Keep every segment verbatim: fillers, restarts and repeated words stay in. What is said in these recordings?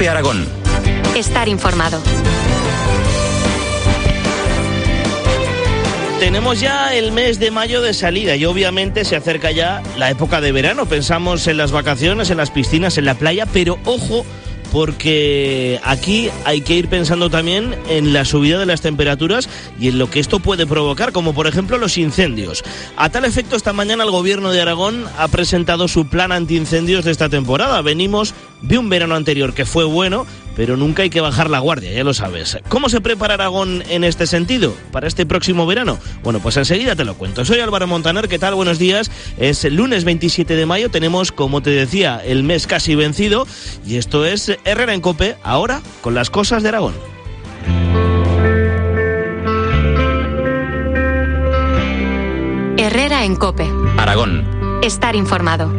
COPE Aragón. Estar informado. Tenemos ya el mes de mayo de salida y obviamente se acerca ya la época de verano. Pensamos en las vacaciones, en las piscinas, en la playa, pero ojo, porque aquí hay que ir pensando también en la subida de las temperaturas y en lo que esto puede provocar, como por ejemplo los incendios. A tal efecto, esta mañana el Gobierno de Aragón ha presentado su plan antiincendios de esta temporada. Venimos de un verano anterior que fue bueno, pero nunca hay que bajar la guardia, ya lo sabes. ¿Cómo se prepara Aragón en este sentido para este próximo verano? Bueno, pues enseguida te lo cuento. Soy Álvaro Montaner, ¿qué tal? Buenos días. Es el lunes veintisiete de mayo, tenemos, como te decía, el mes casi vencido y esto es Herrera en COPE, ahora con las cosas de Aragón. Herrera en COPE. Aragón. Estar informado.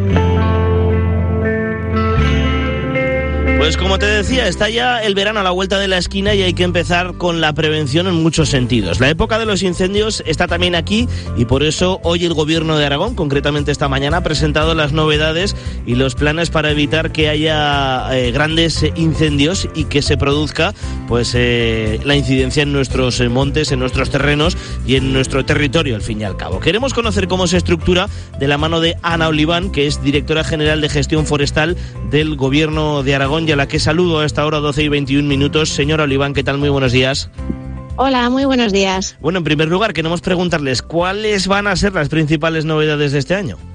Pues como te decía, está ya el verano a la vuelta de la esquina y hay que empezar con la prevención en muchos sentidos. La época de los incendios está también aquí y por eso hoy el Gobierno de Aragón, concretamente esta mañana, ha presentado las novedades y los planes para evitar que haya eh, grandes incendios y que se produzca pues eh, la incidencia en nuestros eh, montes, en nuestros terrenos y en nuestro territorio, al fin y al cabo. Queremos conocer cómo se estructura de la mano de Ana Oliván, que es directora general de gestión forestal del Gobierno de Aragón, y a la que saludo a esta hora doce y veintiún minutos. Señora Oliván, ¿qué tal? Muy buenos días. Hola, muy buenos días. Bueno, en primer lugar, queremos preguntarles cuáles van a ser las principales novedades de este año.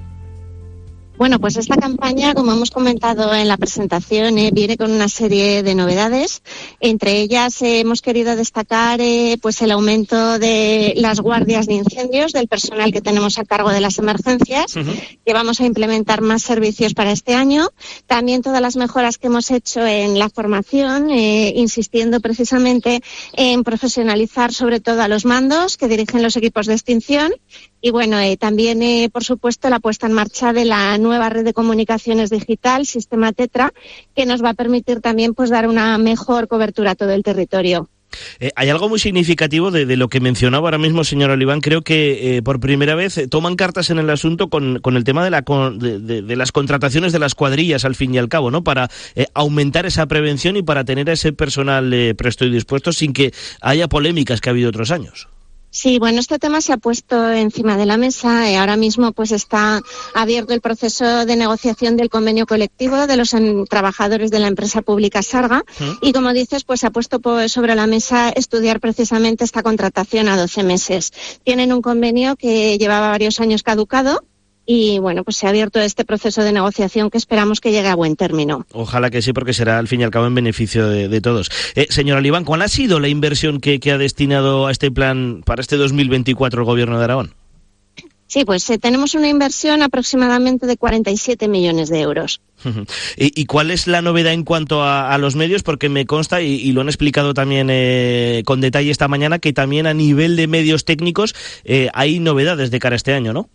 Bueno, pues esta campaña, como hemos comentado en la presentación, eh, viene con una serie de novedades. Entre ellas eh, hemos querido destacar eh, pues el aumento de las guardias de incendios, del personal que tenemos a cargo de las emergencias, uh-huh. que vamos a implementar más servicios para este año. También todas las mejoras que hemos hecho en la formación, eh, insistiendo precisamente en profesionalizar sobre todo a los mandos que dirigen los equipos de extinción. Y bueno, eh, también, eh, por supuesto, la puesta en marcha de la nueva red de comunicaciones digital, Sistema Tetra, que nos va a permitir también pues dar una mejor cobertura a todo el territorio. Eh, hay algo muy significativo de, de lo que mencionaba ahora mismo, señor Oliván. Creo que eh, por primera vez eh, toman cartas en el asunto con, con el tema de, la, con, de, de, de las contrataciones de las cuadrillas, al fin y al cabo, ¿no? Para eh, aumentar esa prevención y para tener a ese personal eh, presto y dispuesto sin que haya polémicas que ha habido otros años. Sí, bueno, este tema se ha puesto encima de la mesa. Eh, ahora mismo pues está abierto el proceso de negociación del convenio colectivo de los en, trabajadores de la empresa pública Sarga. ¿Sí? Y como dices, pues se ha puesto pues, sobre la mesa estudiar precisamente esta contratación a doce meses. Tienen un convenio que llevaba varios años caducado. Y bueno, pues se ha abierto este proceso de negociación que esperamos que llegue a buen término. Ojalá que sí, porque será al fin y al cabo en beneficio de, de todos. Eh, señor Oliván, ¿cuál ha sido la inversión que, que ha destinado a este plan para este dos mil veinticuatro el Gobierno de Aragón? Sí, pues eh, tenemos una inversión aproximadamente de cuarenta y siete millones de euros. ¿Y, y cuál es la novedad en cuanto a, a los medios? Porque me consta, y, y lo han explicado también eh, con detalle esta mañana, que también a nivel de medios técnicos eh, hay novedades de cara a este año, ¿no?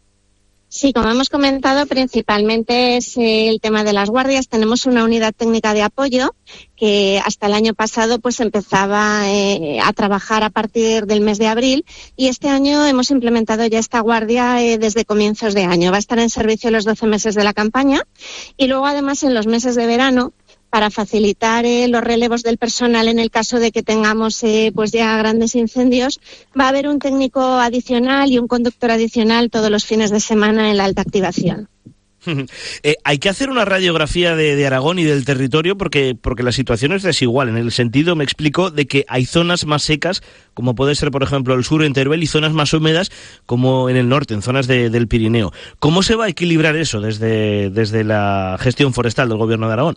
Sí, como hemos comentado, principalmente es el tema de las guardias. Tenemos una unidad técnica de apoyo que hasta el año pasado pues empezaba eh, a trabajar a partir del mes de abril y este año hemos implementado ya esta guardia eh, desde comienzos de año. Va a estar en servicio los doce meses de la campaña y luego además en los meses de verano, para facilitar eh, los relevos del personal en el caso de que tengamos eh, pues ya grandes incendios, va a haber un técnico adicional y un conductor adicional todos los fines de semana en la alta activación. Eh, hay que hacer una radiografía de, de Aragón y del territorio porque, porque la situación es desigual, en el sentido, me explico, de que hay zonas más secas, como puede ser, por ejemplo, el sur en Teruel, y zonas más húmedas, como en el norte, en zonas de, del Pirineo. ¿Cómo se va a equilibrar eso desde, desde la gestión forestal del Gobierno de Aragón?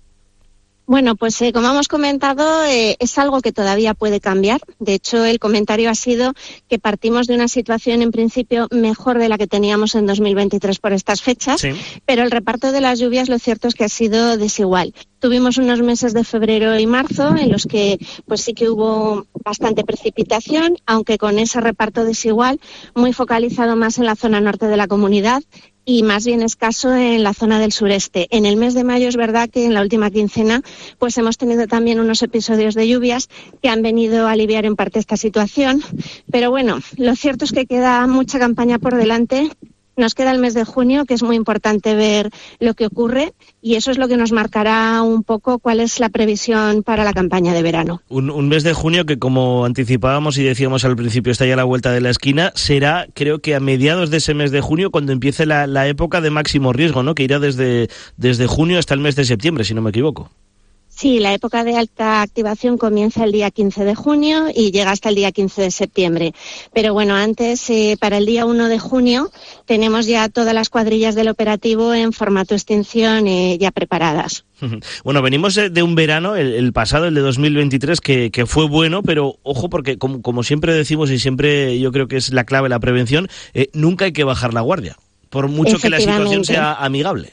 Bueno, pues eh, como hemos comentado, eh, es algo que todavía puede cambiar. De hecho, el comentario ha sido que partimos de una situación en principio mejor de la que teníamos en dos mil veintitrés por estas fechas, sí. Pero el reparto de las lluvias lo cierto es que ha sido desigual. Tuvimos unos meses de febrero y marzo en los que pues sí que hubo bastante precipitación, aunque con ese reparto desigual, muy focalizado más en la zona norte de la comunidad y más bien escaso en la zona del sureste. En el mes de mayo es verdad que en la última quincena pues hemos tenido también unos episodios de lluvias que han venido a aliviar en parte esta situación, pero bueno, lo cierto es que queda mucha campaña por delante. Nos queda el mes de junio, que es muy importante ver lo que ocurre, y eso es lo que nos marcará un poco cuál es la previsión para la campaña de verano. Un, un mes de junio que, como anticipábamos y decíamos al principio, está ya a la vuelta de la esquina. Será, creo que a mediados de ese mes de junio, cuando empiece la, la época de máximo riesgo, ¿no? Que irá desde, desde junio hasta el mes de septiembre, si no me equivoco. Sí, la época de alta activación comienza el día quince de junio y llega hasta el día quince de septiembre. Pero bueno, antes, eh, para el día uno de junio, tenemos ya todas las cuadrillas del operativo en formato extinción eh, ya preparadas. Bueno, venimos de un verano, el, el pasado, el de dos mil veintitrés, que, que fue bueno, pero ojo, porque como, como siempre decimos y siempre yo creo que es la clave la prevención, eh, nunca hay que bajar la guardia, por mucho que la situación sea amigable.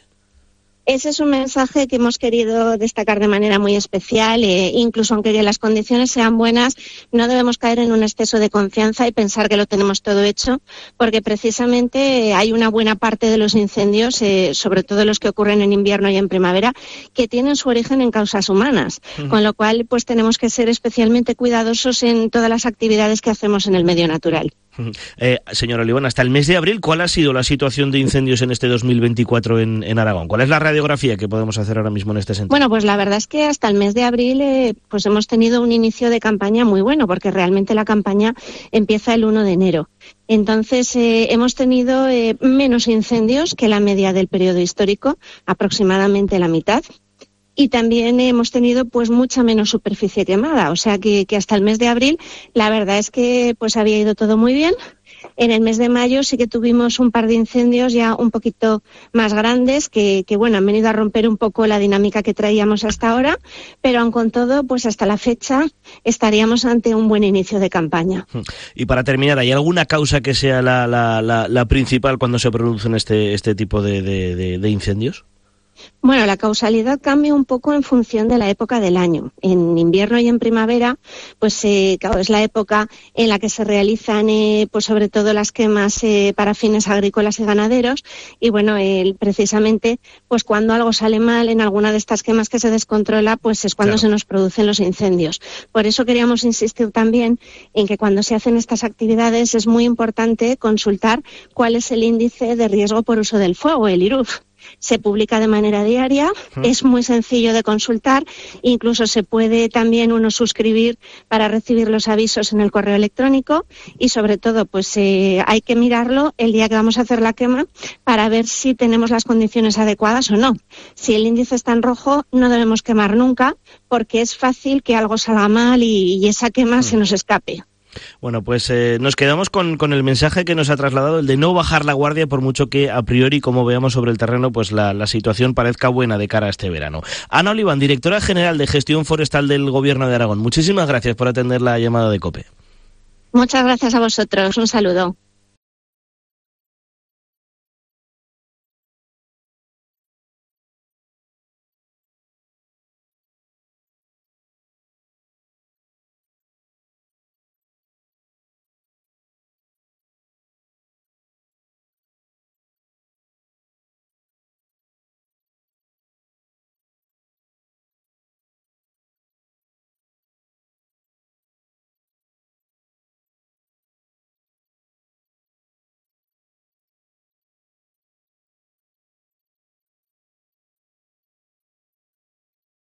Ese es un mensaje que hemos querido destacar de manera muy especial. Eh, incluso aunque las condiciones sean buenas, no debemos caer en un exceso de confianza y pensar que lo tenemos todo hecho, porque precisamente eh, hay una buena parte de los incendios, eh, sobre todo los que ocurren en invierno y en primavera, que tienen su origen en causas humanas. Uh-huh. Con lo cual, pues tenemos que ser especialmente cuidadosos en todas las actividades que hacemos en el medio natural. Eh, señora Olivón, hasta el mes de abril, ¿cuál ha sido la situación de incendios en este dos mil veinticuatro en, en Aragón? ¿Cuál es la radiografía que podemos hacer ahora mismo en este sentido? Bueno, pues la verdad es que hasta el mes de abril eh, pues hemos tenido un inicio de campaña muy bueno, porque realmente la campaña empieza el uno de enero. Entonces, eh, hemos tenido eh, menos incendios que la media del periodo histórico, aproximadamente la mitad. Y también hemos tenido pues mucha menos superficie quemada, o sea que, que hasta el mes de abril la verdad es que pues había ido todo muy bien. En el mes de mayo sí que tuvimos un par de incendios ya un poquito más grandes que, que bueno, han venido a romper un poco la dinámica que traíamos hasta ahora, pero aun con todo, pues hasta la fecha estaríamos ante un buen inicio de campaña. Y para terminar, ¿hay alguna causa que sea la, la, la, la principal cuando se producen este, este tipo de, de, de, de incendios? Bueno, la causalidad cambia un poco en función de la época del año. En invierno y en primavera, pues eh, claro, es la época en la que se realizan, eh, pues sobre todo las quemas eh, para fines agrícolas y ganaderos. Y bueno, eh, precisamente, pues cuando algo sale mal en alguna de estas quemas que se descontrola, pues es cuando claro. se nos producen los incendios. Por eso queríamos insistir también en que cuando se hacen estas actividades es muy importante consultar cuál es el índice de riesgo por uso del fuego, el I R U F. Se publica de manera diaria, uh-huh. es muy sencillo de consultar, incluso se puede también uno suscribir para recibir los avisos en el correo electrónico y sobre todo pues eh, hay que mirarlo el día que vamos a hacer la quema para ver si tenemos las condiciones adecuadas o no. Si el índice está en rojo no debemos quemar nunca porque es fácil que algo salga mal y, y esa quema uh-huh. se nos escape. Bueno, pues eh, nos quedamos con, con el mensaje que nos ha trasladado, el de no bajar la guardia por mucho que a priori, como veamos sobre el terreno, pues la, la situación parezca buena de cara a este verano. Ana Oliván, directora general de Gestión Forestal del Gobierno de Aragón, muchísimas gracias por atender la llamada de COPE. Muchas gracias a vosotros, un saludo.